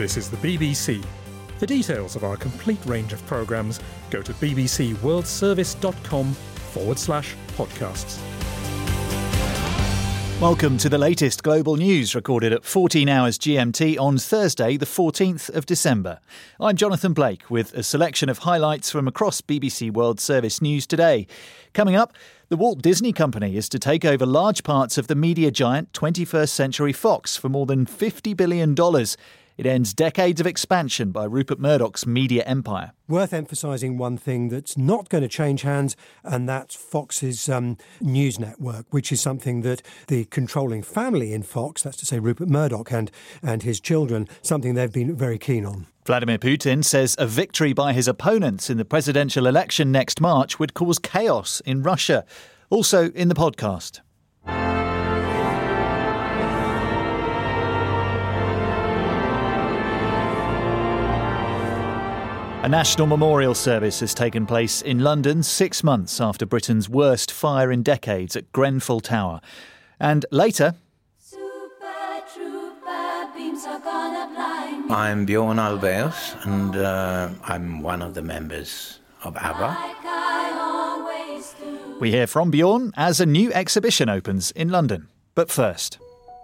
This is the BBC. For details of our complete range of programmes, go to bbcworldservice.com/podcasts. Welcome to the latest global news recorded at 14 hours GMT on Thursday, the 14th of December. I'm Jonathan Blake with a selection of highlights from across BBC World Service news today. Coming up, the Walt Disney Company is to take over large parts of the media giant 21st Century Fox for more than $50 billion. It ends decades of expansion by Rupert Murdoch's media empire. Worth emphasising one thing that's not going to change hands, and that's Fox's news network, which is something that the controlling family in Fox, that's to say Rupert Murdoch and his children, something they've been very keen on. Vladimir Putin says a victory by his opponents in the presidential election next March would cause chaos in Russia. Also in the podcast. A national memorial service has taken place in London 6 months after Britain's worst fire in decades at Grenfell Tower. And later... I'm Bjorn Ulvaeus, and I'm one of the members of ABBA. We hear from Bjorn as a new exhibition opens in London. But first...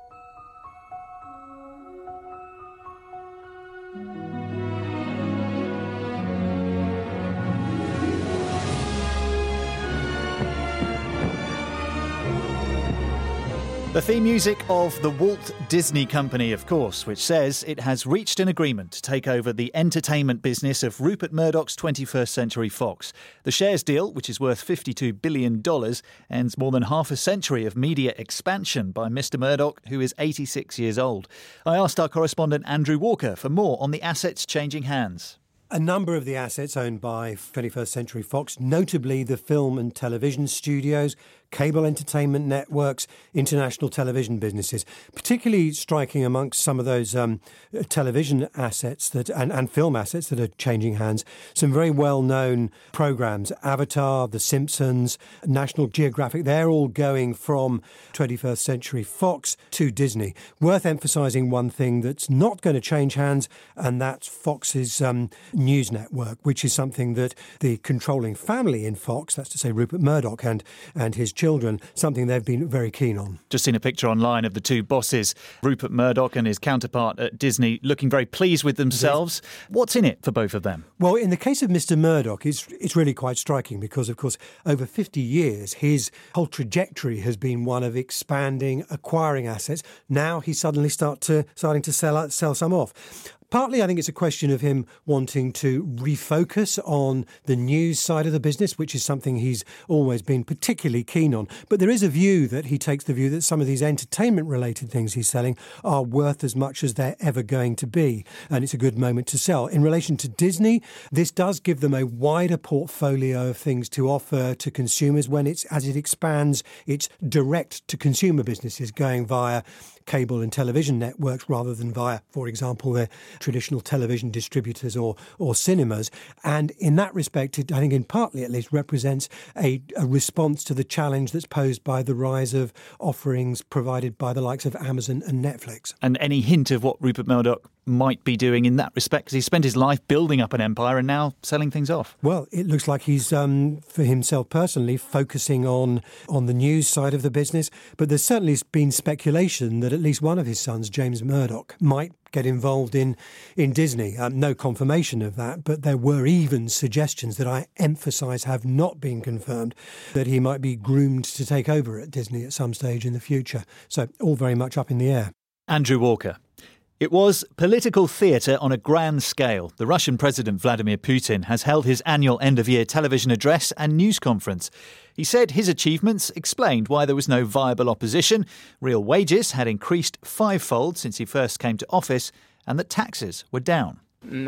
The theme music of the Walt Disney Company, of course, which says it has reached an agreement to take over the entertainment business of Rupert Murdoch's 21st Century Fox. The shares deal, which is worth $52 billion, ends more than half a century of media expansion by Mr. Murdoch, who is 86 years old. I asked our correspondent Andrew Walker for more on the assets changing hands. A number of the assets owned by 21st Century Fox, notably the film and television studios, cable entertainment networks, international television businesses, particularly striking amongst some of those television assets that and film assets that are changing hands. Some very well-known programmes, Avatar, The Simpsons, National Geographic, they're all going from 21st Century Fox to Disney. Worth emphasising one thing that's not going to change hands, and that's Fox's news network, which is something that the controlling family in Fox, that's to say Rupert Murdoch and his children, something they've been very keen on. Just seen a picture online of the two bosses, Rupert Murdoch and his counterpart at Disney, looking very pleased with themselves. Yes. What's in it for both of them? Well, in the case of Mr. Murdoch, it's really quite striking because, of course, over 50 years, his whole trajectory has been one of expanding, acquiring assets. Now he's suddenly starting to sell some off. Partly, I think it's a question of him wanting to refocus on the news side of the business, which is something he's always been particularly keen on. But there is a view that he takes the view that some of these entertainment-related things he's selling are worth as much as they're ever going to be. And it's a good moment to sell. In relation to Disney, this does give them a wider portfolio of things to offer to consumers as it expands its direct-to-consumer businesses going via cable and television networks rather than via, for example, their traditional television distributors or cinemas. And in that respect, it, I think in partly at least, represents a response to the challenge that's posed by the rise of offerings provided by the likes of Amazon and Netflix. And any hint of what Rupert Murdoch might be doing in that respect, because he spent his life building up an empire and now selling things off? Well, it looks like he's, for himself personally, focusing on the news side of the business. But there's certainly been speculation that at least one of his sons, James Murdoch, might get involved in Disney. No confirmation of that, but there were even suggestions that I emphasise have not been confirmed that he might be groomed to take over at Disney at some stage in the future. So all very much up in the air. Andrew Walker. It was political theatre on a grand scale. The Russian President Vladimir Putin has held his annual end-of-year television address and news conference. He said his achievements explained why there was no viable opposition, real wages had increased fivefold since he first came to office, and that taxes were down.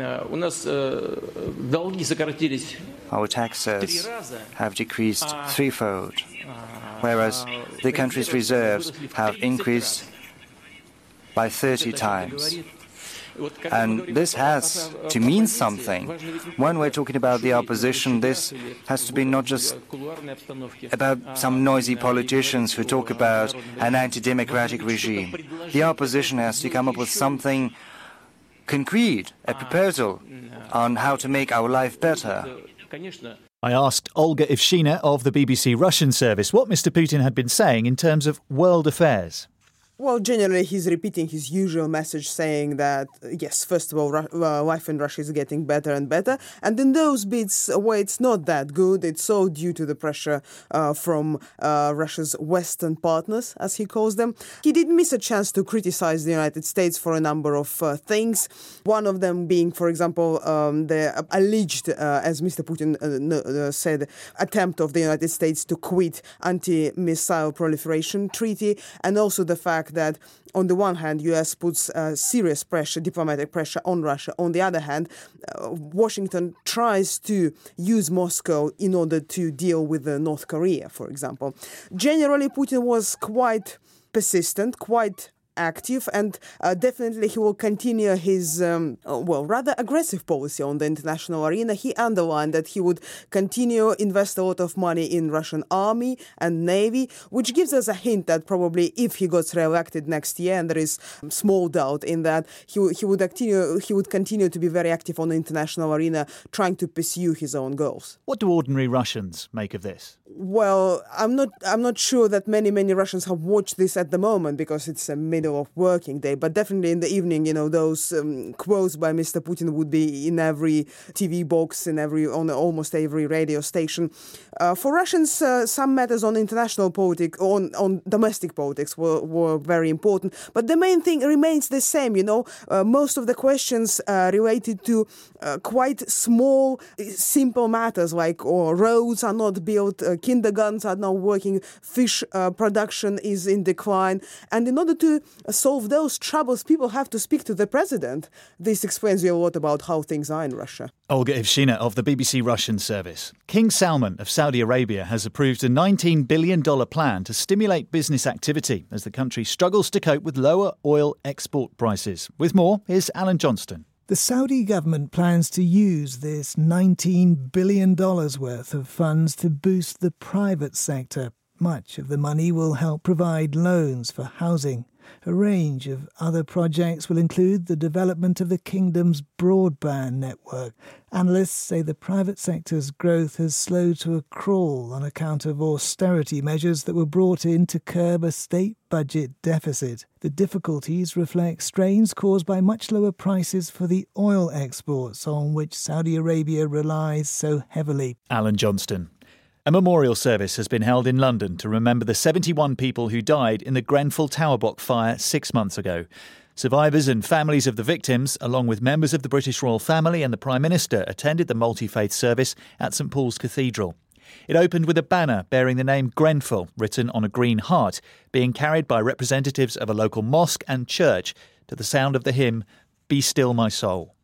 Our taxes have decreased threefold, whereas the country's reserves have increased by 30 times. And this has to mean something. When we're talking about the opposition, this has to be not just about some noisy politicians who talk about an anti-democratic regime. The opposition has to come up with something concrete, a proposal on how to make our life better. I asked Olga Ivshina of the BBC Russian service what Mr. Putin had been saying in terms of world affairs. Well, generally, he's repeating his usual message saying that, yes, first of all, life in Russia is getting better and better. And in those bits where it's not that good, it's all due to the pressure from Russia's Western partners, as he calls them. He did miss a chance to criticize the United States for a number of things. One of them being, for example, the alleged, as Mr. Putin said, attempt of the United States to quit anti-missile proliferation treaty, and also the fact that on the one hand, US puts serious pressure, diplomatic pressure on Russia. On the other hand, Washington tries to use Moscow in order to deal with North Korea, for example. Generally, Putin was quite persistent, quite active, and definitely he will continue his, rather aggressive policy on the international arena. He underlined that he would continue invest a lot of money in Russian army and navy, which gives us a hint that probably if he gets re-elected next year, and there is small doubt in that, he would continue to be very active on the international arena, trying to pursue his own goals. What do ordinary Russians make of this? Well, I'm not sure that many Russians have watched this at the moment because it's a middle of working day, but definitely in the evening, those quotes by Mr. Putin would be in every TV box, on almost every radio station. For Russians, some matters on international politics, on domestic politics were very important, but the main thing remains the same. Most of the questions related to quite small, simple matters like roads are not built, kindergartens are not working, fish production is in decline, and in order to solve those troubles, people have to speak to the president. This explains you a lot about how things are in Russia. Olga Ivshina of the BBC Russian service. King Salman of Saudi Arabia has approved a $19 billion plan to stimulate business activity as the country struggles to cope with lower oil export prices. With more, here's Alan Johnston. The Saudi government plans to use this $19 billion worth of funds to boost the private sector. Much of the money will help provide loans for housing. A range of other projects will include the development of the kingdom's broadband network. Analysts say the private sector's growth has slowed to a crawl on account of austerity measures that were brought in to curb a state budget deficit. The difficulties reflect strains caused by much lower prices for the oil exports on which Saudi Arabia relies so heavily. Alan Johnston. A memorial service has been held in London to remember the 71 people who died in the Grenfell Tower Block fire 6 months ago. Survivors and families of the victims, along with members of the British royal family and the Prime Minister, attended the multi-faith service at St Paul's Cathedral. It opened with a banner bearing the name Grenfell, written on a green heart, being carried by representatives of a local mosque and church to the sound of the hymn, Be Still My Soul.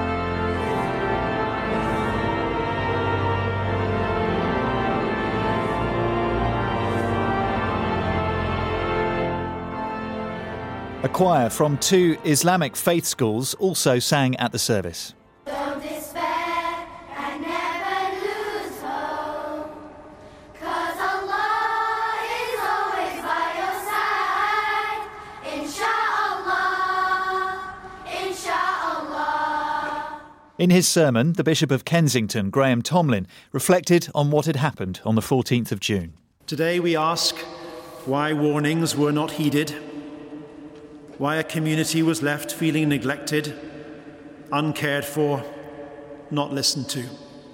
A choir from 2 Islamic faith schools also sang at the service. Don't despair and never lose hope, 'cause Allah is always by your side. Insha'Allah, Insha'Allah. In his sermon, the Bishop of Kensington, Graham Tomlin, reflected on what had happened on the 14th of June. Today we ask why warnings were not heeded, why a community was left feeling neglected, uncared for, not listened to.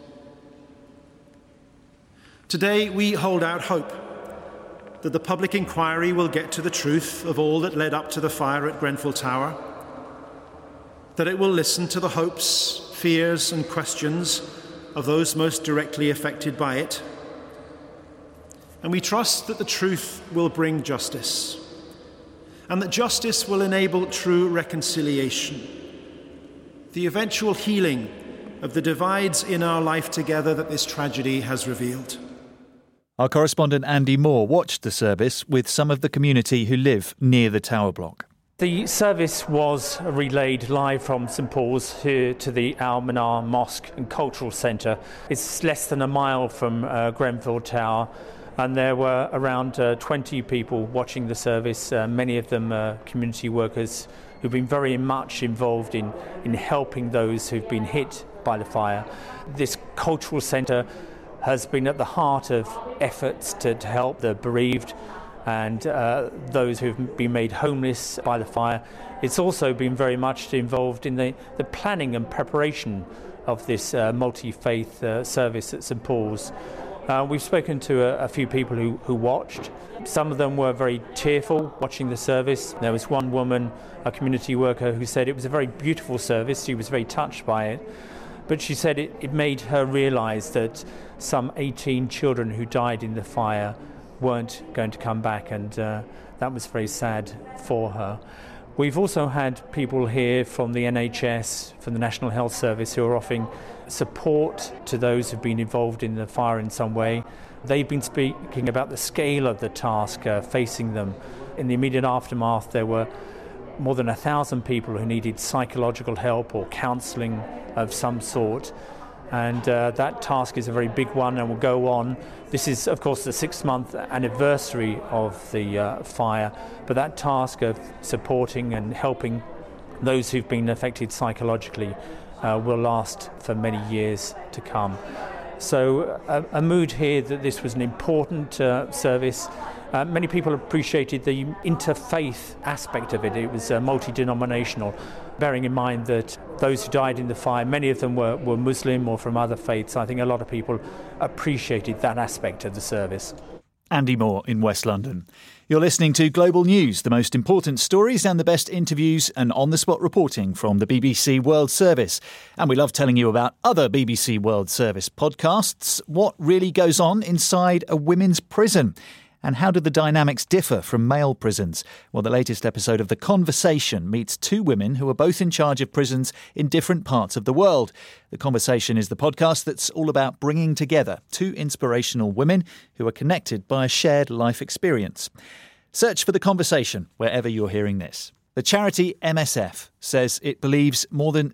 Today we hold out hope that the public inquiry will get to the truth of all that led up to the fire at Grenfell Tower, that it will listen to the hopes, fears and questions of those most directly affected by it. And we trust that the truth will bring justice, and that justice will enable true reconciliation, the eventual healing of the divides in our life together that this tragedy has revealed. Our correspondent Andy Moore watched the service with some of the community who live near the tower block. The service was relayed live from St Paul's here to the Al-Manar Mosque and Cultural Centre. It's less than a mile from Grenfell Tower, and there were around 20 people watching the service, many of them community workers who've been very much involved in helping those who've been hit by the fire. This cultural centre has been at the heart of efforts to help the bereaved and those who've been made homeless by the fire. It's also been very much involved in the planning and preparation of this multi-faith service at St Paul's. We've spoken to a few people who watched. Some of them were very tearful watching the service. There was one woman, a community worker, who said it was a very beautiful service. She was very touched by it. But she said it made her realise that some 18 children who died in the fire weren't going to come back, and that was very sad for her. We've also had people here from the NHS, from the National Health Service, who are offering support to those who've been involved in the fire in some way. They've been speaking about the scale of the task facing them. In the immediate aftermath, there were more than 1,000 people who needed psychological help or counselling of some sort. And that task is a very big one and will go on. This is, of course, the 6-month anniversary of the fire, but that task of supporting and helping those who've been affected psychologically will last for many years to come. So a mood here that this was an important service. Many people appreciated the interfaith aspect of it. It was multi-denominational, bearing in mind that those who died in the fire, many of them were Muslim or from other faiths. I think a lot of people appreciated that aspect of the service. Andy Moore in West London. You're listening to Global News, the most important stories and the best interviews and on-the-spot reporting from the BBC World Service. And we love telling you about other BBC World Service podcasts. What really goes on inside a women's prison? And how do the dynamics differ from male prisons? Well, the latest episode of The Conversation meets two women who are both in charge of prisons in different parts of the world. The Conversation is the podcast that's all about bringing together two inspirational women who are connected by a shared life experience. Search for The Conversation wherever you're hearing this. The charity MSF says it believes more than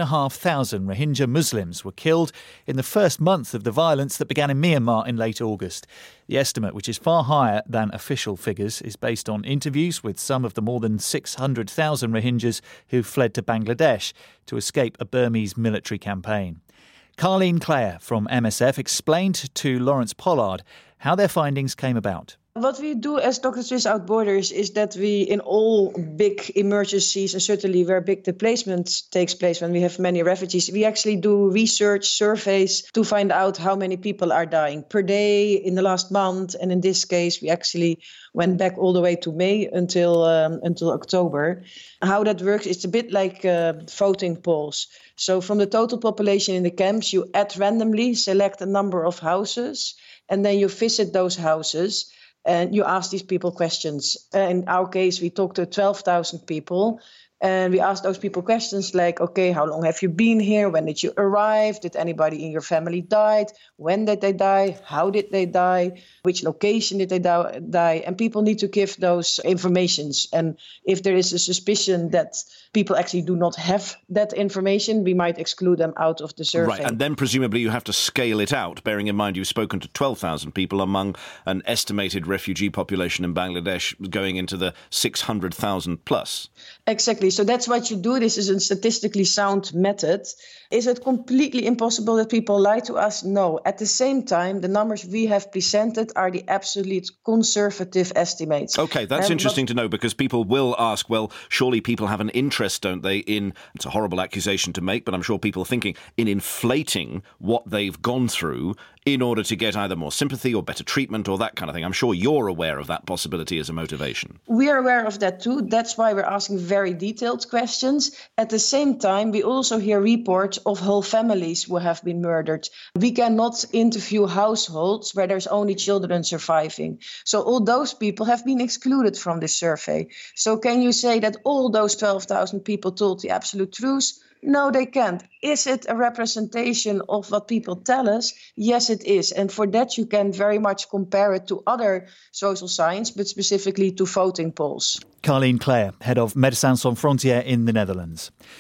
6,500 Rohingya Muslims were killed in the first month of the violence that began in Myanmar in late August. The estimate, which is far higher than official figures, is based on interviews with some of the more than 600,000 Rohingyas who fled to Bangladesh to escape a Burmese military campaign. Carleen Clare from MSF explained to Lawrence Pollard how their findings came about. What we do as Doctors Without Borders is that we, in all big emergencies, and certainly where big displacement takes place when we have many refugees, we actually do research surveys to find out how many people are dying per day in the last month. And in this case, we actually went back all the way to May until October. How that works, it's a bit like voting polls. So from the total population in the camps, you randomly select a number of houses, and then you visit those houses. And you ask these people questions. In our case, we talked to 12,000 people. And we asked those people questions like, okay, how long have you been here? When did you arrive? Did anybody in your family die? When did they die? How did they die? Which location did they die? And people need to give those informations. And if there is a suspicion that people actually do not have that information, we might exclude them out of the survey. Right, and then presumably you have to scale it out, bearing in mind you've spoken to 12,000 people among an estimated refugee population in Bangladesh going into the 600,000 plus. Exactly. So that's what you do. This is a statistically sound method. Is it completely impossible that people lie to us? No. At the same time, the numbers we have presented are the absolute conservative estimates. OK, that's interesting to know, because people will ask, well, surely people have an interest, don't they, in, it's a horrible accusation to make, but I'm sure people are thinking, in inflating what they've gone through in order to get either more sympathy or better treatment or that kind of thing. I'm sure you're aware of that possibility as a motivation. We are aware of that too. That's why we're asking very detailed questions. At the same time, we also hear reports of whole families who have been murdered. We cannot interview households where there's only children surviving. So all those people have been excluded from this survey. So can you say that all those 12,000 people told the absolute truth? No, they can't. Is it a representation of what people tell us? Yes, it is. And for that, you can very much compare it to other social science, but specifically to voting polls. Carleen Clare, head of Médecins Sans Frontières in the Netherlands.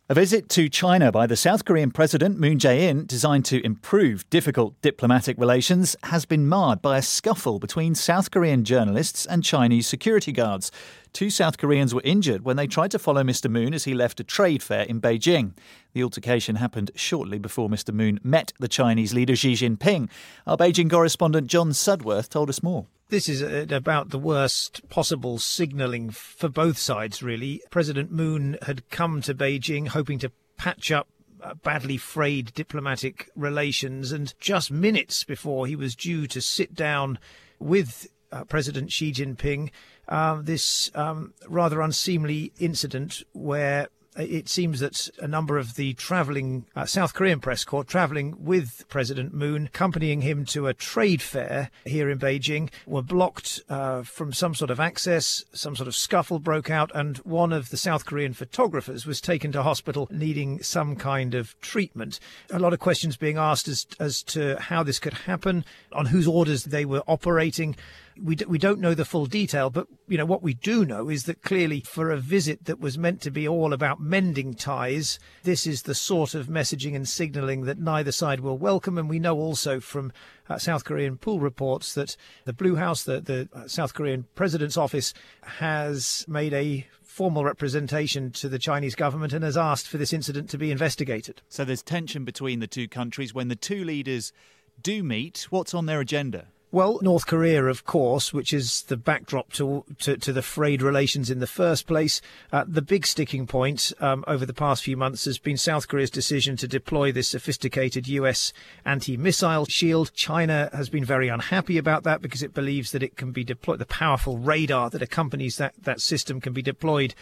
A visit to China by the South Korean President Moon Jae-in, designed to improve difficult diplomatic relations, has been marred by a scuffle between South Korean journalists and Chinese security guards. 2 South Koreans were injured when they tried to follow Mr. Moon as he left a trade fair in Beijing. The altercation happened shortly before Mr. Moon met the Chinese leader Xi Jinping. Our Beijing correspondent John Sudworth told us more. This is about the worst possible signalling for both sides, really. President Moon had come to Beijing hoping to patch up badly frayed diplomatic relations, and just minutes before he was due to sit down with President Xi Jinping, this rather unseemly incident where it seems that a number of the travelling South Korean press corps travelling with President Moon, accompanying him to a trade fair here in Beijing, were blocked from some sort of access. Some sort of scuffle broke out, and one of the South Korean photographers was taken to hospital needing some kind of treatment. A lot of questions being asked as to how this could happen, on whose orders they were operating. We don't know the full detail, but what we do know is that clearly for a visit that was meant to be all about mending ties, this is the sort of messaging and signalling that neither side will welcome. And we know also from South Korean pool reports that the Blue House, the South Korean president's office, has made a formal representation to the Chinese government and has asked for this incident to be investigated. So there's tension between the two countries. When the two leaders do meet, what's on their agenda? Well, North Korea, of course, which is the backdrop to the frayed relations in the first place. The big sticking point over the past few months has been South Korea's decision to deploy this sophisticated US anti-missile shield. China has been very unhappy about that because it believes that it can be deployed. The powerful radar that accompanies that system can be deployed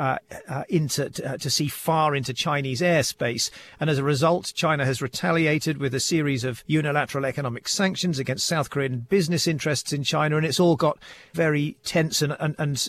to see far into Chinese airspace. And as a result, China has retaliated with a series of unilateral economic sanctions against South Korean business interests in China, and it's all got very tense and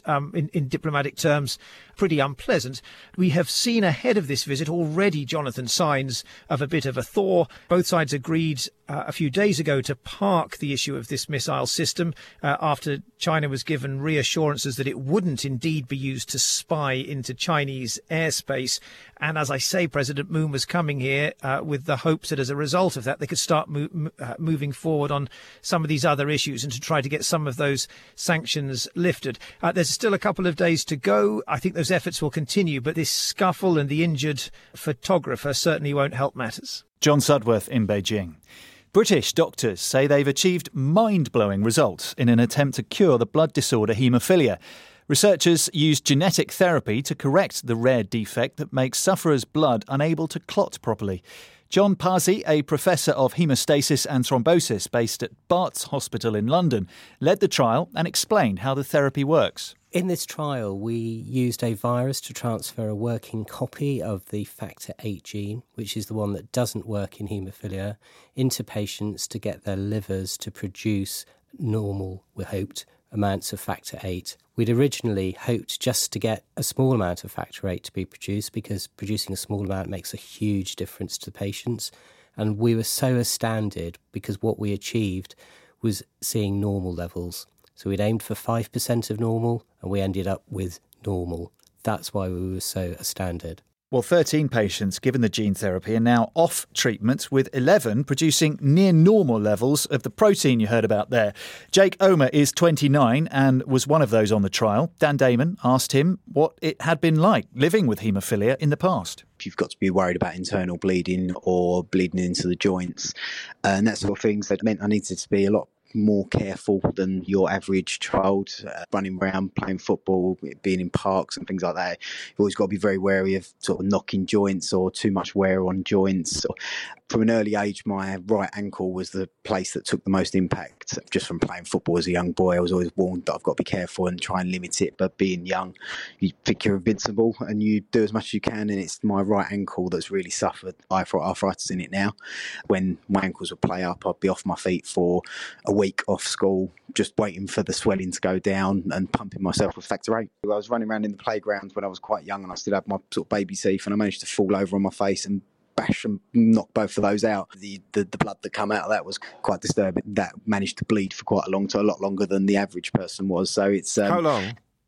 in diplomatic terms, pretty unpleasant. We have seen ahead of this visit already, Jonathan, signs of a bit of a thaw. Both sides agreed a few days ago to park the issue of this missile system after China was given reassurances that it wouldn't indeed be used to spy into Chinese airspace. And as I say, President Moon was coming here with the hopes that as a result of that, they could start moving forward on some of these other issues and to try to get some of those sanctions lifted. There's still a couple of days to go. I think those efforts will continue, but this scuffle and the injured photographer certainly won't help matters. John Sudworth in Beijing. British doctors say they've achieved mind-blowing results in an attempt to cure the blood disorder haemophilia. Researchers used genetic therapy to correct the rare defect that makes sufferers' blood unable to clot properly. John Parsi, a professor of haemostasis and thrombosis based at Barts Hospital in London, led the trial and explained how the therapy works. In this trial, we used a virus to transfer a working copy of the factor VIII gene, which is the one that doesn't work in haemophilia, into patients to get their livers to produce normal, we hoped, amounts of factor VIII. We'd originally hoped just to get a small amount of factor VIII to be produced because producing a small amount makes a huge difference to the patients. And we were so astounded because what we achieved was seeing normal levels. So we'd aimed for 5% of normal and we ended up with normal. That's why we were so astounded. Well, 13 patients given the gene therapy are now off treatment, with 11 producing near normal levels of the protein you heard about there. Jake Omer is 29 and was one of those on the trial. Dan Damon asked him what it had been like living with haemophilia in the past. You've got to be worried about internal bleeding or bleeding into the joints and that sort of things. That meant I needed to be a lot more careful than your average child, running around, playing football, being in parks and things like that. You've always got to be very wary of sort of knocking joints or too much wear on joints. From an early age, my right ankle was the place that took the most impact. Just from playing football as a young boy, I was always warned that I've got to be careful and try and limit it. But being young, you think you're invincible and you do as much as you can. And it's my right ankle that's really suffered. I've got arthritis in it now. When my ankles would play up, I'd be off my feet for a week off school, just waiting for the swelling to go down and pumping myself with factor VIII. I was running around in the playground when I was quite young and I still had my sort of baby teeth, and I managed to fall over on my face and bash and knock both of those out. The blood that come out of that was quite disturbing. That managed to bleed for quite a long time, a lot longer than the average person was. So it's how long?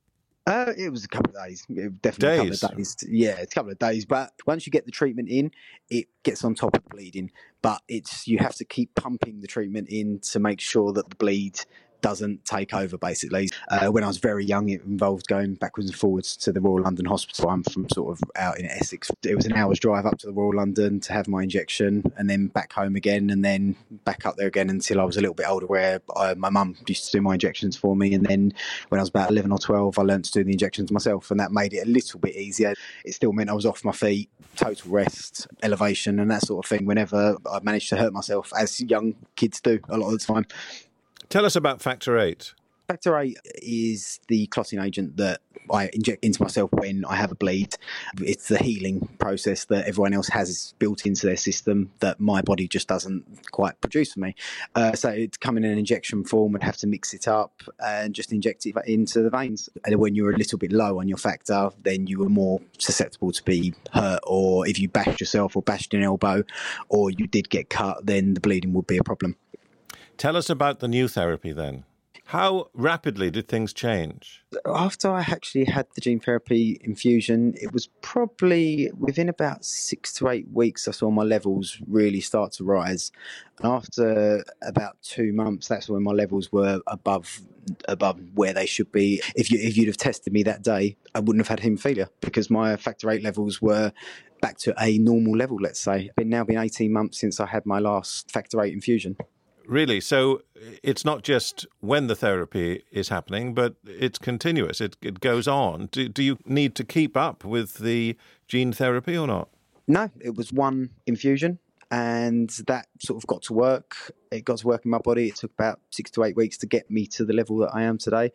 It was a couple of days. Definitely a couple of days. Yeah, a couple of days. But once you get the treatment in, it gets on top of the bleeding. But you have to keep pumping the treatment in to make sure that the bleed doesn't take over, basically. When I was very young, it involved going backwards and forwards to the Royal London Hospital. I'm from sort of out in Essex. It was an hour's drive up to the Royal London to have my injection, and then back home again, and then back up there again until I was a little bit older, where my mum used to do my injections for me. And then when I was about 11 or 12, I learned to do the injections myself, and that made it a little bit easier. It still meant I was off my feet, total rest, elevation, and that sort of thing whenever I managed to hurt myself, as young kids do a lot of the time. Tell us about Factor VIII. Factor VIII is the clotting agent that I inject into myself when I have a bleed. It's the healing process that everyone else has built into their system that my body just doesn't quite produce for me. So it'd come in an injection form, I'd have to mix it up and just inject it into the veins. And when you're a little bit low on your factor, then you were more susceptible to be hurt, or if you bashed yourself or bashed an elbow or you did get cut, then the bleeding would be a problem. Tell us about the new therapy then. How rapidly did things change? After I actually had the gene therapy infusion, it was probably within about 6 to 8 weeks I saw my levels really start to rise. And after about 2 months, that's when my levels were above where they should be. If you'd have tested me that day, I wouldn't have had haemophilia because my Factor VIII levels were back to a normal level, let's say. It's now been 18 months since I had my last Factor VIII infusion. Really? So it's not just when the therapy is happening, but it's continuous. It goes on. Do you need to keep up with the gene therapy or not? No, it was one infusion and that sort of got to work. It got to work in my body. It took about 6 to 8 weeks to get me to the level that I am today.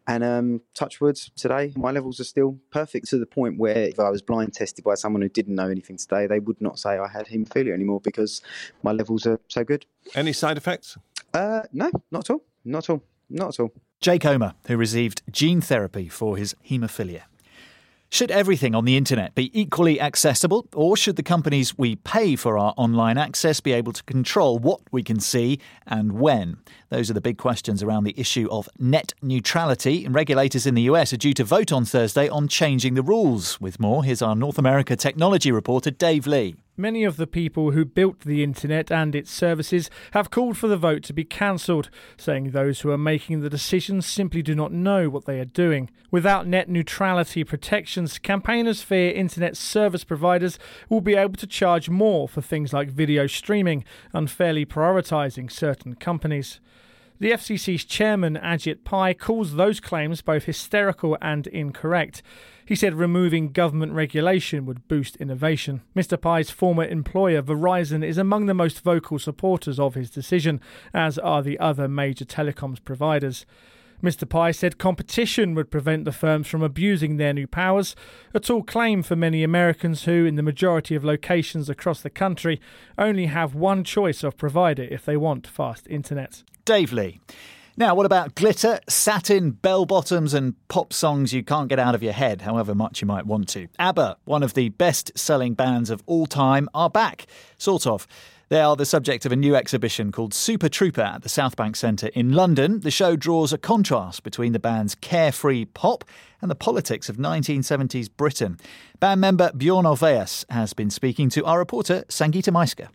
And touch wood, today my levels are still perfect, to the point where if I was blind tested by someone who didn't know anything today, they would not say I had haemophilia anymore because my levels are so good. Any side effects? No, not at all. Jake Omer, who received gene therapy for his haemophilia. Should everything on the internet be equally accessible, or should the companies we pay for our online access be able to control what we can see and when? Those are the big questions around the issue of net neutrality. And regulators in the US are due to vote on Thursday on changing the rules. With more, here's our North America technology reporter, Dave Lee. Many of the people who built the internet and its services have called for the vote to be cancelled, saying those who are making the decisions simply do not know what they are doing. Without net neutrality protections, campaigners fear internet service providers will be able to charge more for things like video streaming, unfairly prioritising certain companies. The FCC's chairman, Ajit Pai, calls those claims both hysterical and incorrect. He said removing government regulation would boost innovation. Mr. Pai's former employer, Verizon, is among the most vocal supporters of his decision, as are the other major telecoms providers. Mr. Pai said competition would prevent the firms from abusing their new powers, a tall claim for many Americans who, in the majority of locations across the country, only have one choice of provider if they want fast internet. Dave Lee. Now, what about glitter, satin, bell-bottoms and pop songs you can't get out of your head, however much you might want to? ABBA, one of the best-selling bands of all time, are back. Sort of. They are the subject of a new exhibition called Super Trooper at the South Bank Centre in London. The show draws a contrast between the band's carefree pop and the politics of 1970s Britain. Band member Bjorn Ulvaeus has been speaking to our reporter Sangeeta Maiska.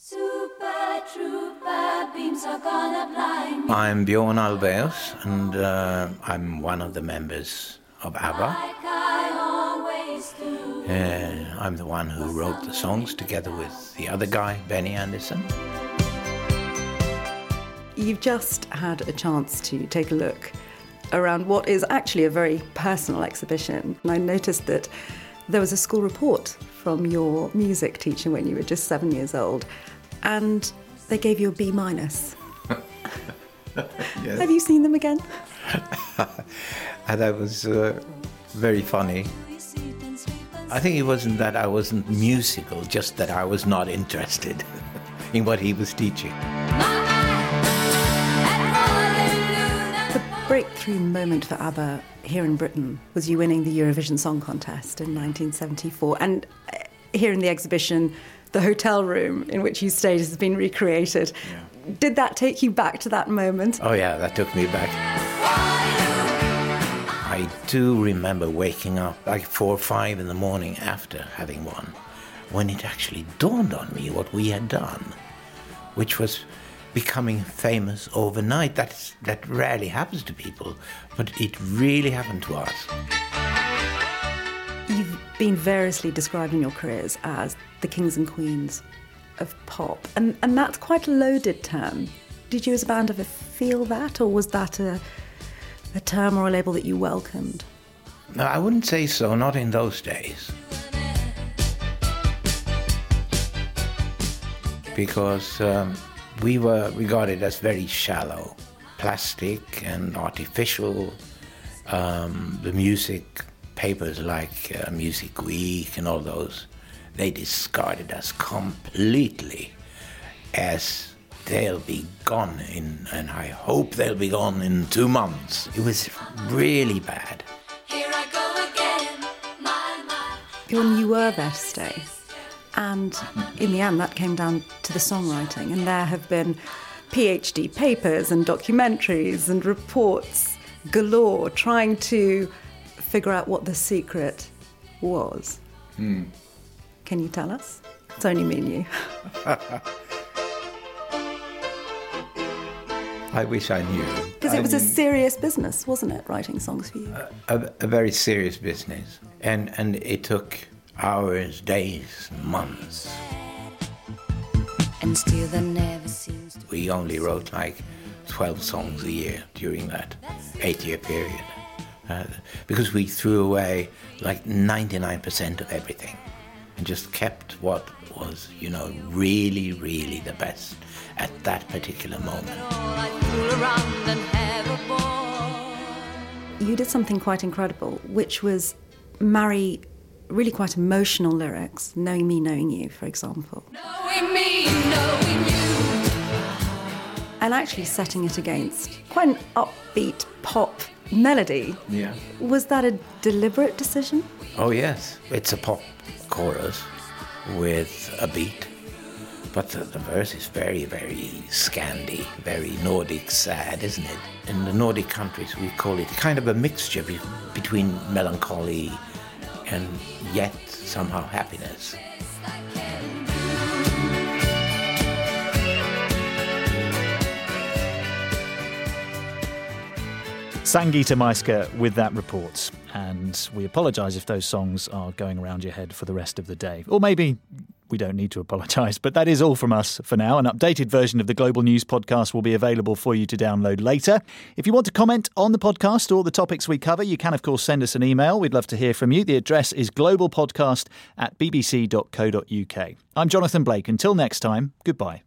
I'm Bjorn Ulvaeus, and I'm one of the members of ABBA. I'm the one who wrote the songs together with the other guy, Benny Andersson. You've just had a chance to take a look around what is actually a very personal exhibition. And I noticed that there was a school report from your music teacher when you were just 7 years old, and they gave you a B-. Yes. Have you seen them again? And that was very funny. I think it wasn't that I wasn't musical, just that I was not interested in what he was teaching. The breakthrough moment for ABBA here in Britain was you winning the Eurovision Song Contest in 1974. And here in the exhibition, the hotel room in which you stayed has been recreated. Yeah. Did that take you back to that moment? Oh yeah, that took me back. I do remember waking up like 4 or 5 in the morning after having won, when it actually dawned on me what we had done, which was becoming famous overnight. That rarely happens to people, but it really happened to us. You've been variously described in your careers as the kings and queens of pop, and that's quite a loaded term. Did you as a band ever feel that, or was that a term or a label that you welcomed? No, I wouldn't say so, not in those days. Because we were regarded as very shallow, plastic and artificial. The music papers like Music Week and all those, they discarded us completely as they'll be gone and I hope they'll be gone in 2 months. It was really bad. Here I go again, When you were there to stay, and in the end that came down to the songwriting, and there have been PhD papers and documentaries and reports galore trying to figure out what the secret was. Can you tell us? It's only me and you. I wish I knew. Because it was a serious business, wasn't it, writing songs for you? A very serious business. And it took hours, days, months. and still there never seems to. We only wrote like 12 songs a year during that 8-year period. Because we threw away like 99% of everything and just kept what was, really, really the best at that particular moment. You did something quite incredible, which was marry really quite emotional lyrics, Knowing Me, Knowing You, for example. Knowing me, knowing you. And actually setting it against quite an upbeat pop melody. Yeah. Was that a deliberate decision? Oh, yes. It's a pop chorus with a beat. But the verse is very, very Scandi, very Nordic sad, isn't it? In the Nordic countries, we call it kind of a mixture between melancholy and yet somehow happiness. Sangeeta Maiska with that report. And we apologise if those songs are going around your head for the rest of the day. Or maybe we don't need to apologise, but that is all from us for now. An updated version of the Global News podcast will be available for you to download later. If you want to comment on the podcast or the topics we cover, you can, of course, send us an email. We'd love to hear from you. The address is globalpodcast@bbc.co.uk. I'm Jonathan Blake. Until next time, goodbye.